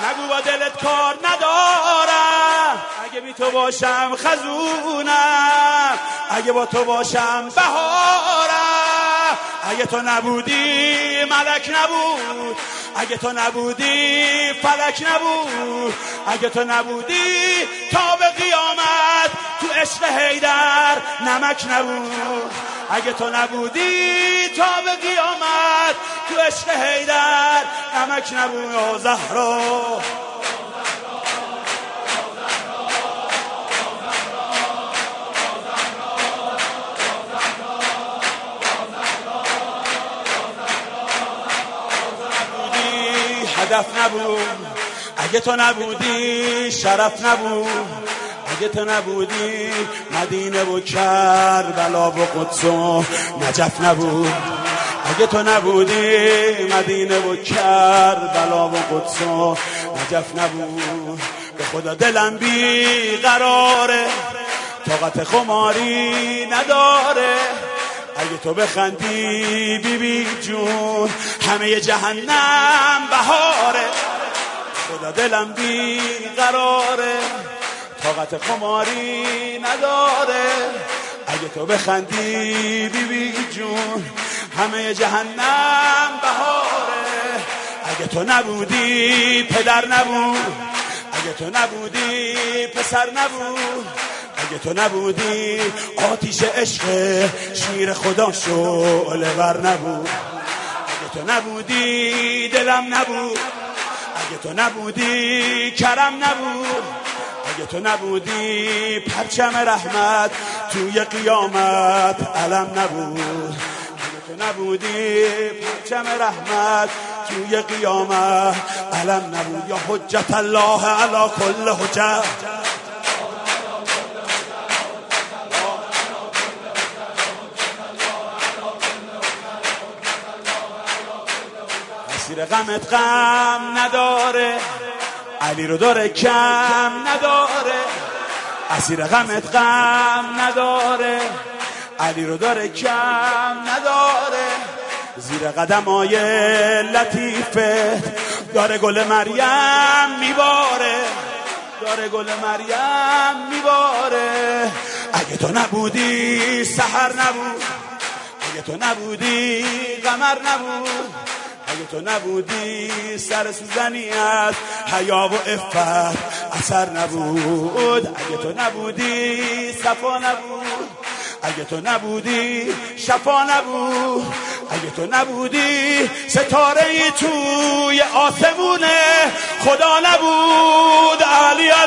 نگو با دلت کار ندارم، اگه بی تو باشم خزونم، اگه با تو باشم بهارم. اگه تو نبودی ملک نبود، اگه تو نبودی فلک نبود، اگه تو نبودی تا به قیامت تو عشق حیدر نمک نبود. اگه تو نبودی تا به قیامت تو عشق حیدر نمک نبود. یا زهرا هدف نبود، اگه تو نبودی شرف نبود، اگه تو نبودی مدینه و کربلا و قدس و نجف نبود. اگه تو نبودی مدینه و کربلا و قدس و نجف نبود. به خدا دلم بی قراره، طاقت خماری نداره. اگه تو بخندی بی بی جون همه جهنم بهاره. خدا دلم بی قراره، طاقت خماری نداره. اگه تو بخندی بی بی جون همه جهنم بهاره. اگه تو نبودی پدر نبود، اگه تو نبودی پسر نبود، اگه تو نبودی آتیش عشق شیر خدا شعله ور نبود. اگه تو نبودی دلم نبود، اگه تو نبودی کرم نبود، اگه تو نبودی پرچم رحمت توی قیامت علم نبود. اگه تو نبودی پرچم رحمت توی قیامت علم نبود. یا حجت الله علی کل حجت، اسیر غمت غم نداره، علی رو داره کم نداره. اسیر غمت غم نداره، علی رو داره کم نداره. زیر قدمای لطیفه داره گل مریم میباره، داره گل مریم میباره. اگه تو نبودی سحر نبود، اگه تو نبودی قمر نبود، اگه تو نبودی سر سوزنی از حیا و عفت اثر نبود. اگه تو نبودی صفا نبود، اگه تو نبودی شفا نبود، اگه تو نبودی ستاره ای توی آسمون خدا نبود. علی